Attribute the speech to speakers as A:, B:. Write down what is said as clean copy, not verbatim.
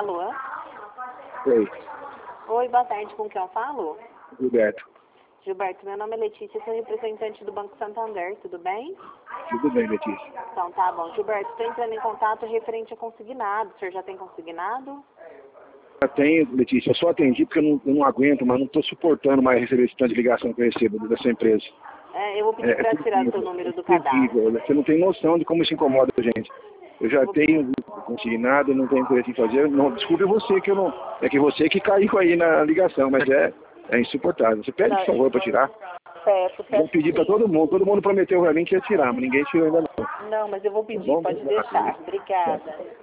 A: Alô?
B: Oi,
A: Oi, boa tarde. Com quem eu falo?
B: Gilberto.
A: Gilberto, meu nome é Letícia, sou representante do Banco Santander, tudo bem?
B: Tudo bem, Letícia?
A: Então tá bom. Gilberto, estou entrando em contato referente a consignado. O senhor já tem consignado?
B: Eu tenho, Letícia, eu só atendi porque eu não aguento, mas não estou suportando mais receber esse tanto de ligação que eu recebo dessa empresa.
A: Eu vou pedir para tirar seu número do cadastro.
B: Terrível. Você não tem noção de como isso incomoda a gente. Eu já tenho consignado, não tenho interesse em fazer. Não, desculpe você que eu não. É que você que caiu aí na ligação, mas é insuportável. Você pede, por favor, para tirar.
A: Peço
B: Eu vou pedir para todo mundo prometeu para mim que ia tirar, mas ninguém tirou ainda não.
A: Não, mas eu vou
B: Tá
A: pedir,
B: bom?
A: pode deixar. Obrigada.